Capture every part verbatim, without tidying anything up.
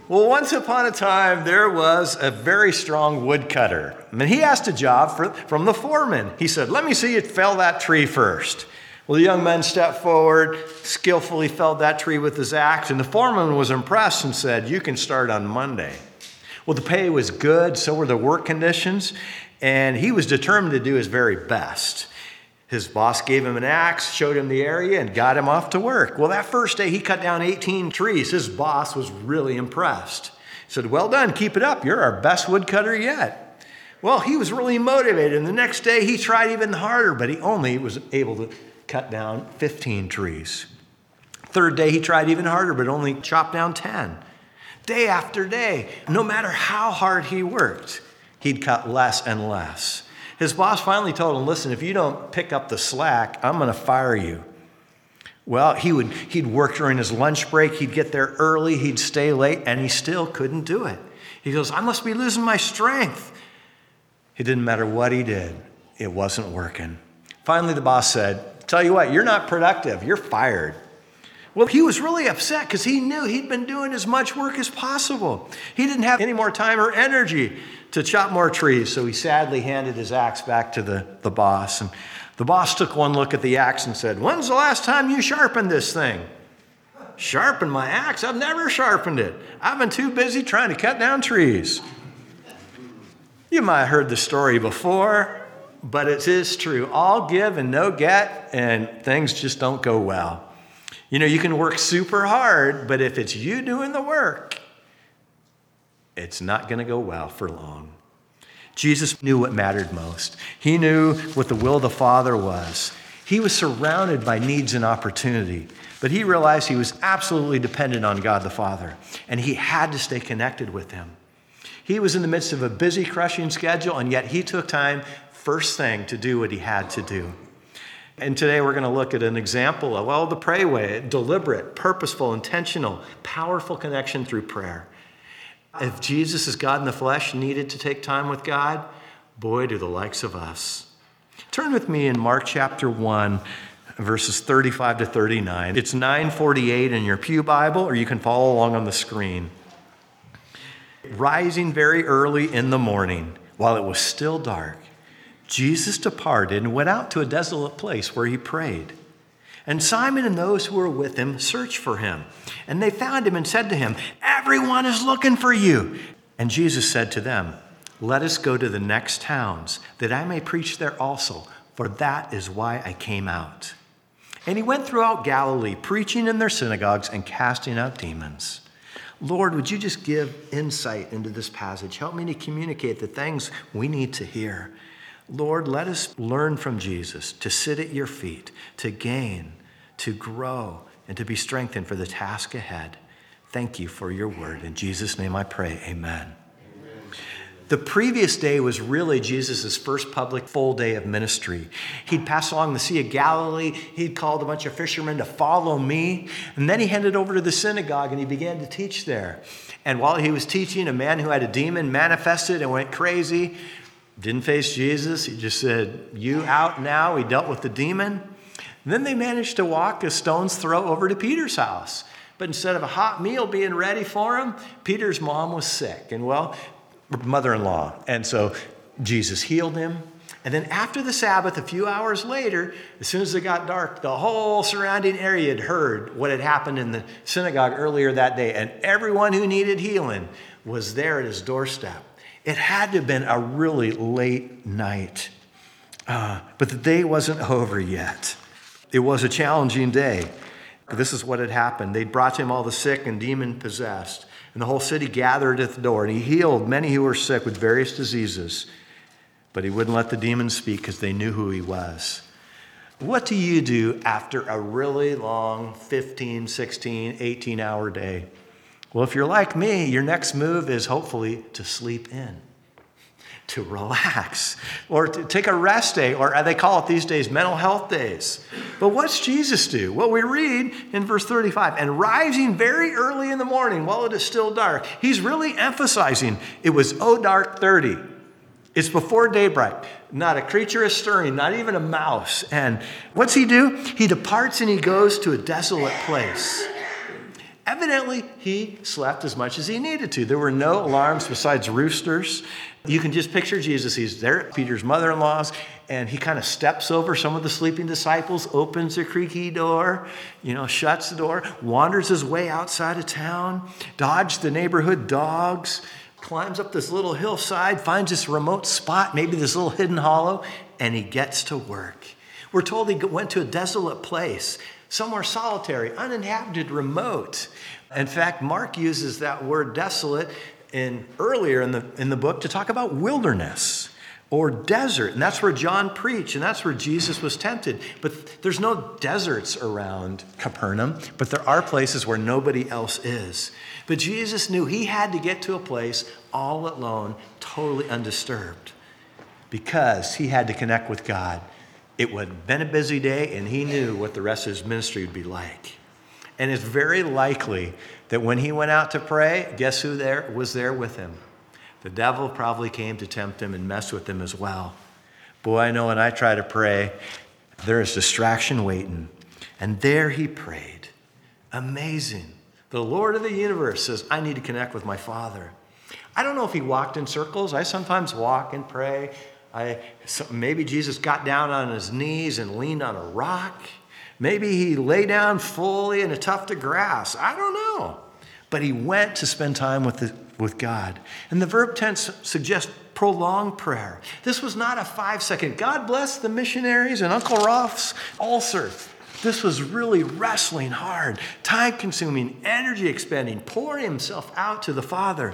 Well, once upon a time, there was a very strong woodcutter. I mean, he asked a job for, from the foreman. He said, let me see you fell that tree first. Well, the young man stepped forward, skillfully felled that tree with his axe, and the foreman was impressed and said, you can start on Monday. Well, the pay was good, so were the work conditions, and he was determined to do his very best. His boss gave him an axe, showed him the area, and got him off to work. Well, that first day, he cut down eighteen trees. His boss was really impressed. He said, well done, keep it up. You're our best woodcutter yet. Well, he was really motivated, and the next day, he tried even harder, but he only was able to cut down fifteen trees. Third day, he tried even harder, but only chopped down ten. Day after day, no matter how hard he worked, he'd cut less and less. His boss finally told him, listen, if you don't pick up the slack, I'm going to fire you. Well, he would, he'd work during his lunch break. He'd get there early. He'd stay late, and he still couldn't do it. He goes, I must be losing my strength. It didn't matter what he did. It wasn't working. Finally, the boss said, tell you what, you're not productive. You're fired. Well, he was really upset because he knew he'd been doing as much work as possible. He didn't have any more time or energy to chop more trees, so he sadly handed his axe back to the, the boss. And the boss took one look at the axe and said, when's the last time you sharpened this thing? Sharpened my axe? I've never sharpened it. I've been too busy trying to cut down trees. You might have heard the story before, but it is true. All give and no get, and things just don't go well. You know, you can work super hard, but if it's you doing the work, it's not going to go well for long. Jesus knew what mattered most. He knew what the will of the Father was. He was surrounded by needs and opportunity, but he realized he was absolutely dependent on God the Father, and he had to stay connected with him. He was in the midst of a busy, crushing schedule, and yet he took time first thing to do what he had to do. And today we're going to look at an example of, well, the pray way, deliberate, purposeful, intentional, powerful connection through prayer. If Jesus as God in the flesh needed to take time with God, boy, do the likes of us. Turn with me in Mark chapter one, verses thirty-five to thirty-nine. It's nine forty-eight in your pew Bible, or you can follow along on the screen. Rising very early in the morning, while it was still dark, Jesus departed and went out to a desolate place where he prayed. And Simon and those who were with him searched for him. And they found him and said to him, everyone is looking for you. And Jesus said to them, let us go to the next towns, that I may preach there also, for that is why I came out. And he went throughout Galilee, preaching in their synagogues and casting out demons. Lord, would you just give insight into this passage? Help me to communicate the things we need to hear. Lord, let us learn from Jesus to sit at your feet, to gain, to grow, and to be strengthened for the task ahead. Thank you for your word. In Jesus' name I pray, amen. Amen. The previous day was really Jesus' first public full day of ministry. He'd passed along the Sea of Galilee. He'd called a bunch of fishermen to follow me. And then he headed over to the synagogue and he began to teach there. And while he was teaching, a man who had a demon manifested and went crazy. Didn't face Jesus. He just said, you out now. He dealt with the demon. And then they managed to walk a stone's throw over to Peter's house. But instead of a hot meal being ready for him, Peter's mom was sick. And well, mother-in-law. And so Jesus healed him. And then after the Sabbath, a few hours later, as soon as it got dark, the whole surrounding area had heard what had happened in the synagogue earlier that day. And everyone who needed healing was there at his doorstep. It had to have been a really late night. Uh, but the day wasn't over yet. It was a challenging day. This is what had happened. They'd brought to him all the sick and demon-possessed. And the whole city gathered at the door. And he healed many who were sick with various diseases. But he wouldn't let the demons speak because they knew who he was. What do you do after a really long fifteen, sixteen, eighteen-hour day? Well, if you're like me, your next move is hopefully to sleep in, to relax, or to take a rest day, or they call it these days mental health days. But what's Jesus do? Well, we read in verse thirty-five, and rising very early in the morning while it is still dark. He's really emphasizing it was oh dark thirty. It's before daybreak. Not a creature is stirring, not even a mouse. And what's he do? He departs and he goes to a desolate place. Evidently, he slept as much as he needed to. There were no alarms besides roosters. You can just picture Jesus. He's there at Peter's mother-in-law's, and he kind of steps over some of the sleeping disciples, opens the creaky door, you know, shuts the door, wanders his way outside of town, dodges the neighborhood dogs, climbs up this little hillside, finds this remote spot, maybe this little hidden hollow, and he gets to work. We're told he went to a desolate place, somewhere solitary, uninhabited, remote. In fact, Mark uses that word desolate in earlier in the in the book to talk about wilderness or desert. And that's where John preached, and that's where Jesus was tempted. But there's no deserts around Capernaum, but there are places where nobody else is. But Jesus knew he had to get to a place all alone, totally undisturbed, because he had to connect with God. It would have been a busy day, and he knew what the rest of his ministry would be like. And it's very likely that when he went out to pray, guess who there was there with him? The devil probably came to tempt him and mess with him as well. Boy, I know when I try to pray, there is distraction waiting. And there he prayed. Amazing. The Lord of the universe says, I need to connect with my Father. I don't know if he walked in circles. I sometimes walk and pray. I, maybe Jesus got down on his knees and leaned on a rock. Maybe he lay down fully in a tuft of grass. I don't know. But he went to spend time with, the, with God. And the verb tense suggests prolonged prayer. This was not a five-second, God bless the missionaries and Uncle Rolf's ulcer. This was really wrestling hard, time-consuming, energy-expending, pouring himself out to the Father.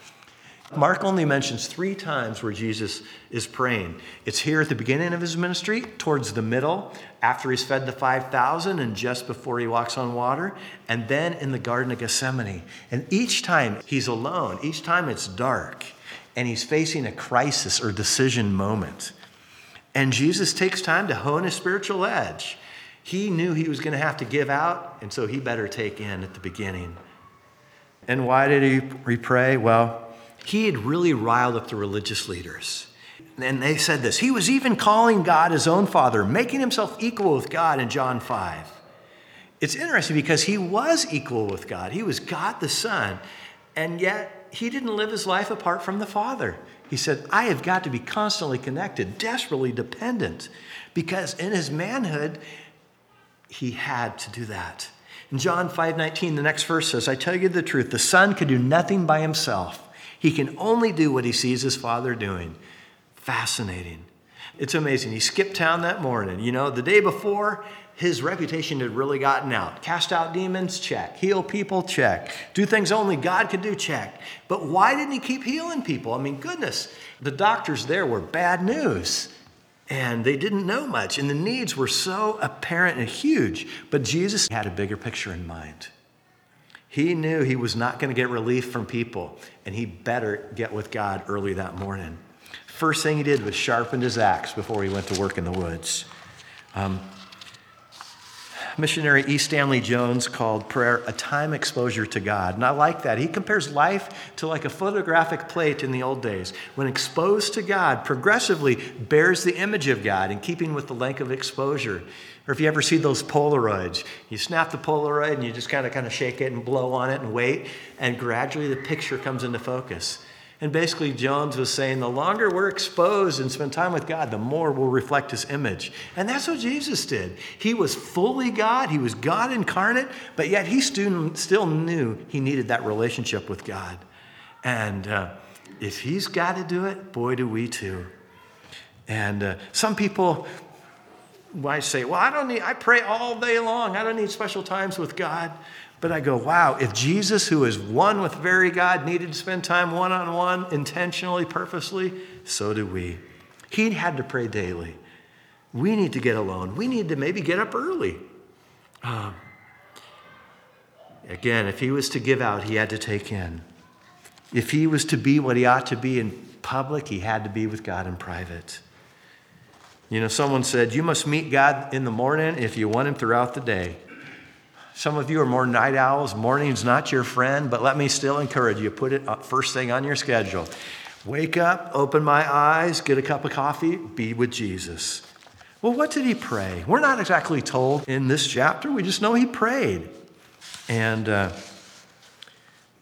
Mark only mentions three times where Jesus is praying. It's here at the beginning of his ministry, towards the middle, after he's fed the five thousand and just before he walks on water, and then in the Garden of Gethsemane. And each time he's alone, each time it's dark, and he's facing a crisis or decision moment. And Jesus takes time to hone his spiritual edge. He knew he was going to have to give out, and so he better take in at the beginning. And why did he pray? Well, he had really riled up the religious leaders. And they said this, he was even calling God his own Father, making himself equal with God in John five. It's interesting because he was equal with God. He was God the Son, and yet he didn't live his life apart from the Father. He said, I have got to be constantly connected, desperately dependent, because in his manhood, he had to do that. In John five nineteen, the next verse says, I tell you the truth, the Son can do nothing by himself. He can only do what he sees his Father doing. Fascinating. It's amazing. He skipped town that morning. You know, the day before, his reputation had really gotten out. Cast out demons? Check. Heal people? Check. Do things only God could do? Check. But why didn't he keep healing people? I mean, goodness, the doctors there were bad news. And they didn't know much. And the needs were so apparent and huge. But Jesus had a bigger picture in mind. He knew he was not going to get relief from people, and he better get with God early that morning. First thing he did was sharpened his axe before he went to work in the woods. Um, missionary E. Stanley Jones called prayer a time exposure to God, and I like that. He compares life to like a photographic plate in the old days. When exposed to God, progressively bears the image of God in keeping with the length of exposure. Or if you ever see those Polaroids, you snap the Polaroid and you just kind of kind of shake it and blow on it and wait, and gradually the picture comes into focus. And basically Jones was saying the longer we're exposed and spend time with God, the more we'll reflect his image. And that's what Jesus did. He was fully God. He was God incarnate, but yet he still knew he needed that relationship with God. And uh, if he's got to do it, boy, do we too. And uh, some people... I say, well, I don't need, I pray all day long. I don't need special times with God. But I go, wow, if Jesus, who is one with very God, needed to spend time one-on-one, intentionally, purposely, so do we. He had to pray daily. We need to get alone. We need to maybe get up early. Um, again, if he was to give out, he had to take in. If he was to be what he ought to be in public, he had to be with God in private. You know, someone said, you must meet God in the morning if you want him throughout the day. Some of you are more night owls. Morning's not your friend, but let me still encourage you. Put it up first thing on your schedule. Wake up, open my eyes, get a cup of coffee, be with Jesus. Well, what did he pray? We're not exactly told in this chapter. We just know he prayed. And uh,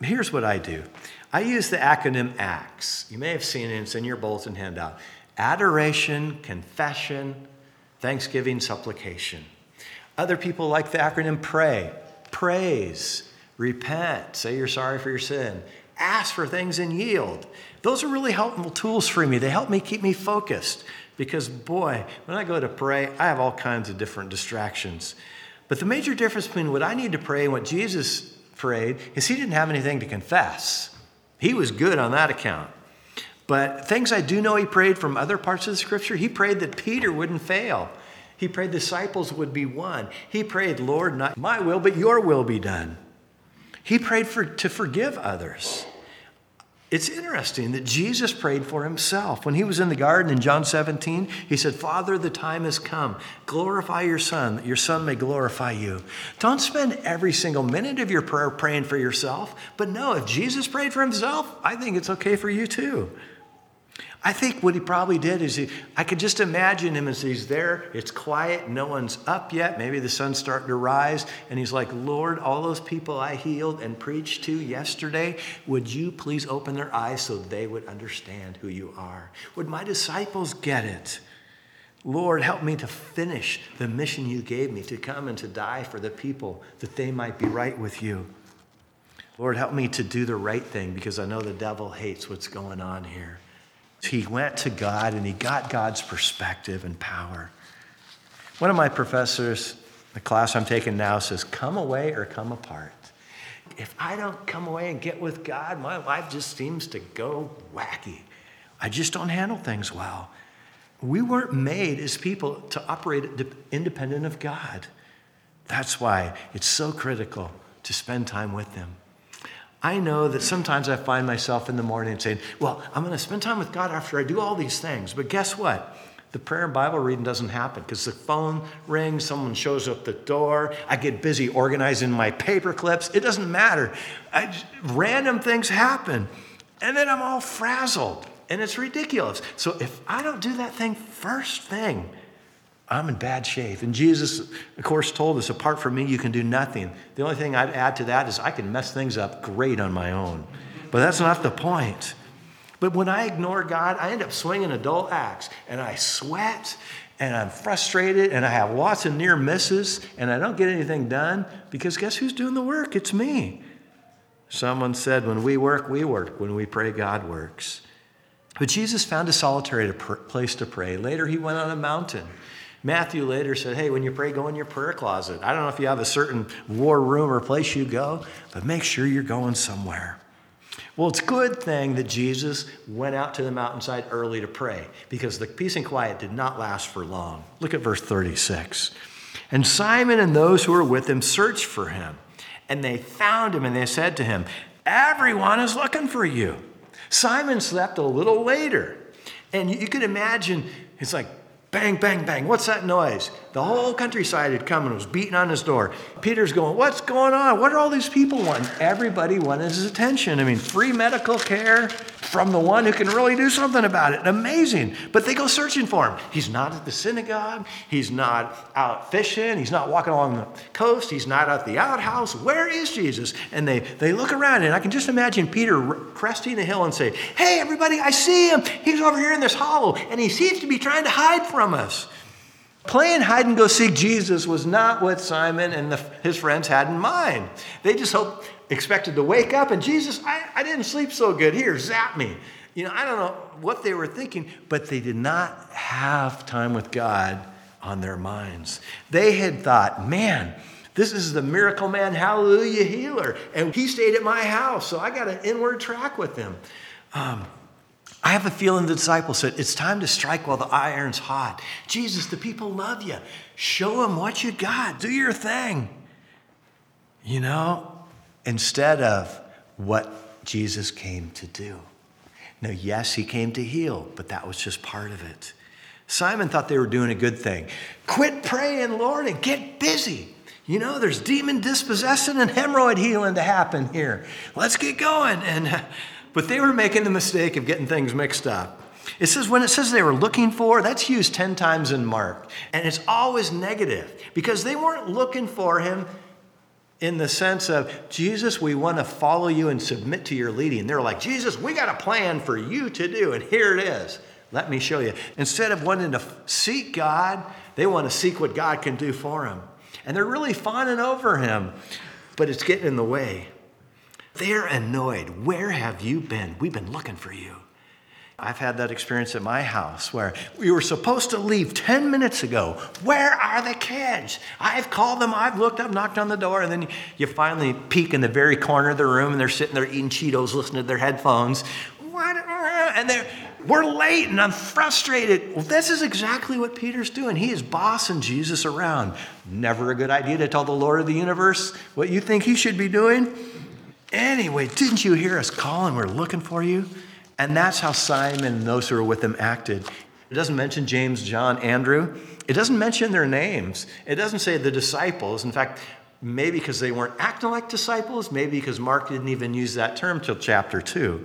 Here's what I do. I use the acronym ACTS. You may have seen it. It's in your bulletin handout. Adoration, confession, thanksgiving, supplication. Other people like the acronym PRAY. Praise, repent, say you're sorry for your sin, ask for things and yield. Those are really helpful tools for me. They help me keep me focused because, boy, when I go to pray, I have all kinds of different distractions. But the major difference between what I need to pray and what Jesus prayed is he didn't have anything to confess. He was good on that account. But things I do know he prayed from other parts of the scripture, he prayed that Peter wouldn't fail. He prayed disciples would be one. He prayed, Lord, not my will, but your will be done. He prayed for, to forgive others. It's interesting that Jesus prayed for himself. When he was in the garden in John seventeen, he said, Father, the time has come. Glorify your Son, that your Son may glorify you. Don't spend every single minute of your prayer praying for yourself. But no, if Jesus prayed for himself, I think it's okay for you too. I think what he probably did is he, I could just imagine him as he's there. It's quiet. No one's up yet. Maybe the sun's starting to rise. And he's like, Lord, all those people I healed and preached to yesterday, would you please open their eyes so they would understand who you are? Would my disciples get it? Lord, help me to finish the mission you gave me, to come and to die for the people that they might be right with you. Lord, help me to do the right thing because I know the devil hates what's going on here. He went to God and he got God's perspective and power. One of my professors, the class I'm taking now, says, come away or come apart. If I don't come away and get with God, my life just seems to go wacky. I just don't handle things well. We weren't made as people to operate independent of God. That's why it's so critical to spend time with him. I know that sometimes I find myself in the morning saying, well, I'm going to spend time with God after I do all these things. But guess what? The prayer and Bible reading doesn't happen because the phone rings, someone shows up the door, I get busy organizing my paper clips. It doesn't matter. I just, random things happen. And then I'm all frazzled. And it's ridiculous. So if I don't do that thing first thing, I'm in bad shape. And Jesus, of course, told us, apart from me, you can do nothing. The only thing I'd add to that is I can mess things up great on my own. But that's not the point. But when I ignore God, I end up swinging a dull axe. And I sweat, and I'm frustrated, and I have lots of near misses, and I don't get anything done. Because guess who's doing the work? It's me. Someone said, when we work, we work. When we pray, God works. But Jesus found a solitary place to pray. Later, he went on a mountain. Matthew later said, hey, when you pray, go in your prayer closet. I don't know if you have a certain war room or place you go, but make sure you're going somewhere. Well, it's a good thing that Jesus went out to the mountainside early to pray because the peace and quiet did not last for long. Look at verse thirty-six. And Simon and those who were with him searched for him, and they found him, and they said to him, everyone is looking for you. Simon slept a little later, and you can imagine, it's like, bang, bang, bang. What's that noise? The whole countryside had come and was beating on his door. Peter's going, what's going on? What are all these people wanting? Everybody wanted his attention. I mean, free medical care from the one who can really do something about it. Amazing. But they go searching for him. He's not at the synagogue. He's not out fishing. He's not walking along the coast. He's not at the outhouse. Where is Jesus? And they, they look around, and I can just imagine Peter cresting a hill and say, hey, everybody, I see him. He's over here in this hollow, and he seems to be trying to hide from us. Playing hide and go seek Jesus was not what Simon and the, his friends had in mind. They just hoped, expected to wake up and Jesus, I, I didn't sleep so good. Here, zap me. You know, I don't know what they were thinking, but they did not have time with God on their minds. They had thought, man, this is the miracle man, hallelujah healer. And he stayed at my house, so I got an inward track with him. Um, I have a feeling the disciples said, it's time to strike while the iron's hot. Jesus, the people love you. Show them what you got. Do your thing. You know, instead of what Jesus came to do. Now, yes, he came to heal, but that was just part of it. Simon thought they were doing a good thing. Quit praying, Lord, and get busy. You know, there's demon dispossession and hemorrhoid healing to happen here. Let's get going. And uh, But they were making the mistake of getting things mixed up. It says when it says they were looking for, that's used ten times in Mark. And it's always negative because they weren't looking for him in the sense of, Jesus, we want to follow you and submit to your leading. They're like, Jesus, we got a plan for you to do, and here it is. Let me show you. Instead of wanting to seek God, they want to seek what God can do for them. And they're really fawning over him, but it's getting in the way. They're annoyed. Where have you been? We've been looking for you. I've had that experience at my house where we were supposed to leave ten minutes ago. Where are the kids? I've called them, I've looked up, knocked on the door, and then you finally peek in the very corner of the room and they're sitting there eating Cheetos, listening to their headphones. What? And they're, we're late and I'm frustrated. Well, this is exactly what Peter's doing. He is bossing Jesus around. Never a good idea to tell the Lord of the universe what you think he should be doing. Anyway, didn't you hear us calling? We're looking for you. And that's how Simon and those who are with him acted. It doesn't mention James, John, Andrew. It doesn't mention their names. It doesn't say the disciples. In fact, maybe because they weren't acting like disciples, maybe because Mark didn't even use that term till chapter two.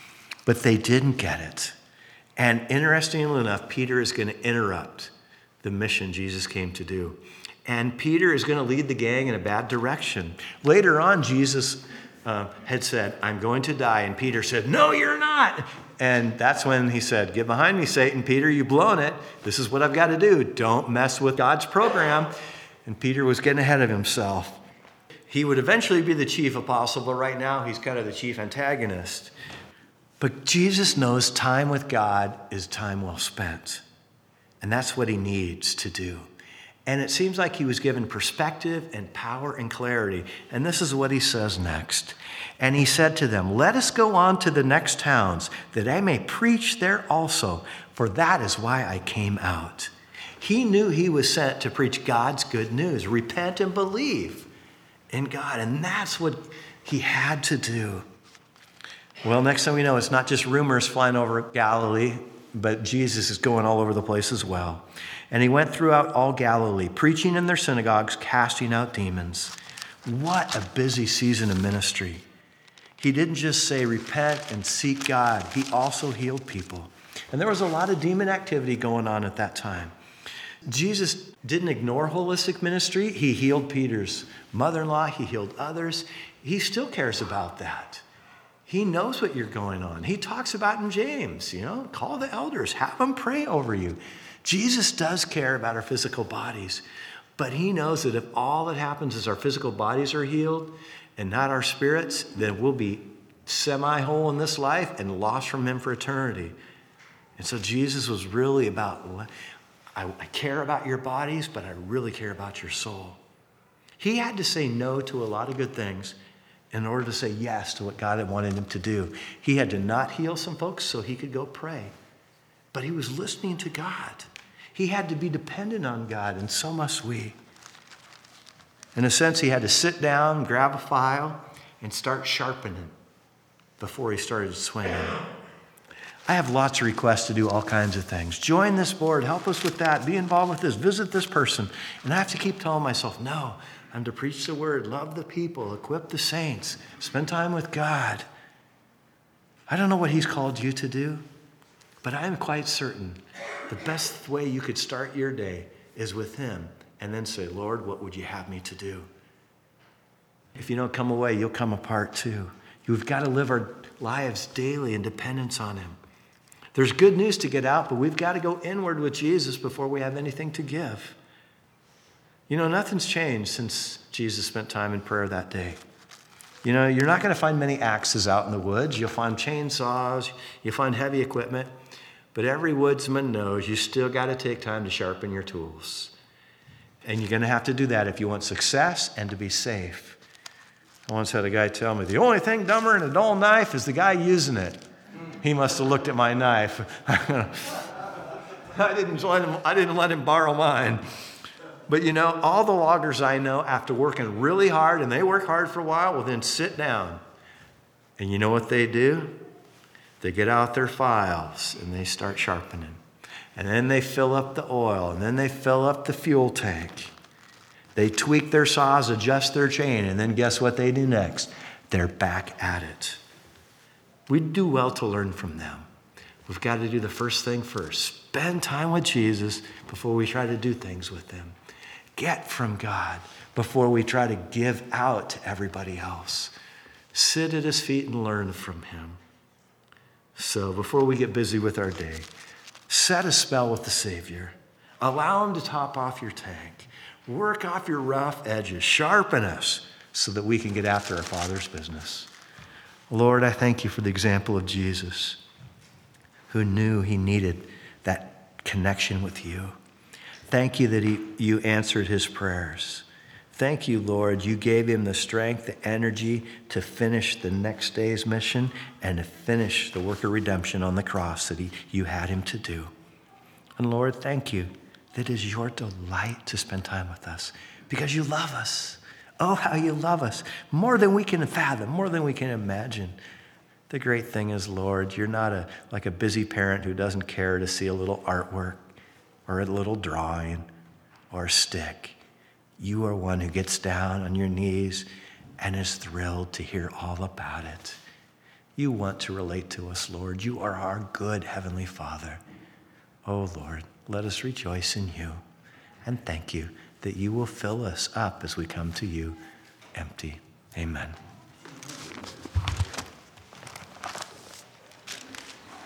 But they didn't get it. And interestingly enough, Peter is going to interrupt the mission Jesus came to do. And Peter is going to lead the gang in a bad direction. Later on, Jesus Uh, had said, I'm going to die. And Peter said, no, you're not. And that's when he said, get behind me, Satan. Peter, you've blown it. This is what I've got to do. Don't mess with God's program. And Peter was getting ahead of himself. He would eventually be the chief apostle, but right now he's kind of the chief antagonist. But Jesus knows time with God is time well spent. And that's what he needs to do. And it seems like he was given perspective and power and clarity. And this is what he says next. And he said to them, let us go on to the next towns, that I may preach there also, for that is why I came out. He knew he was sent to preach God's good news. Repent and believe in God. And that's what he had to do. Well, next thing we know, it's not just rumors flying over Galilee, but Jesus is going all over the place as well. And he went throughout all Galilee, preaching in their synagogues, casting out demons. What a busy season of ministry. He didn't just say repent and seek God. He also healed people. And there was a lot of demon activity going on at that time. Jesus didn't ignore holistic ministry. He healed Peter's mother-in-law. He healed others. He still cares about that. He knows what you're going on. He talks about in James, you know, call the elders, have them pray over you. Jesus does care about our physical bodies, but he knows that if all that happens is our physical bodies are healed and not our spirits, then we'll be semi-whole in this life and lost from him for eternity. And so Jesus was really about, I, I care about your bodies, but I really care about your soul. He had to say no to a lot of good things in order to say yes to what God had wanted him to do. He had to not heal some folks so he could go pray. But he was listening to God. He had to be dependent on God, and so must we. In a sense, he had to sit down, grab a file, and start sharpening before he started swinging. I have lots of requests to do all kinds of things. Join this board, help us with that, be involved with this, visit this person. And I have to keep telling myself, no, I'm to preach the word, love the people, equip the saints, spend time with God. I don't know what he's called you to do, but I am quite certain the best way you could start your day is with him and then say, Lord, what would you have me to do? If you don't come away, you'll come apart too. We've got to live our lives daily in dependence on him. There's good news to get out, but we've got to go inward with Jesus before we have anything to give. You know, nothing's changed since Jesus spent time in prayer that day. You know, you're not going to find many axes out in the woods. You'll find chainsaws. You'll find heavy equipment. But every woodsman knows you still got to take time to sharpen your tools. And you're going to have to do that if you want success and to be safe. I once had a guy tell me, the only thing dumber than a dull knife is the guy using it. He must have looked at my knife. I didn't let him, I didn't let him borrow mine. But you know, all the loggers I know, after working really hard, and they work hard for a while, will then sit down. And you know what they do? They get out their files and they start sharpening. And then they fill up the oil, and then they fill up the fuel tank. They tweak their saws, adjust their chain, and then guess what they do next? They're back at it. We'd do well to learn from them. We've got to do the first thing first. Spend time with Jesus before we try to do things with him. get from God before we try to give out to everybody else. Sit at his feet and learn from him. So before we get busy with our day, set a spell with the Savior. Allow him to top off your tank. Work off your rough edges. Sharpen us so that we can get after our Father's business. Lord, I thank you for the example of Jesus, who knew he needed that connection with you. Thank you that he, you answered his prayers. Thank you, Lord, you gave him the strength, the energy to finish the next day's mission and to finish the work of redemption on the cross that he, you had him to do. And Lord, thank you that it is your delight to spend time with us because you love us. Oh, how you love us more than we can fathom, more than we can imagine. The great thing is, Lord, you're not a, like a busy parent who doesn't care to see a little artwork or a little drawing or a stick. You are one who gets down on your knees and is thrilled to hear all about it. You want to relate to us, Lord. You are our good Heavenly Father. Oh, Lord, let us rejoice in you and thank you that you will fill us up as we come to you empty. Amen.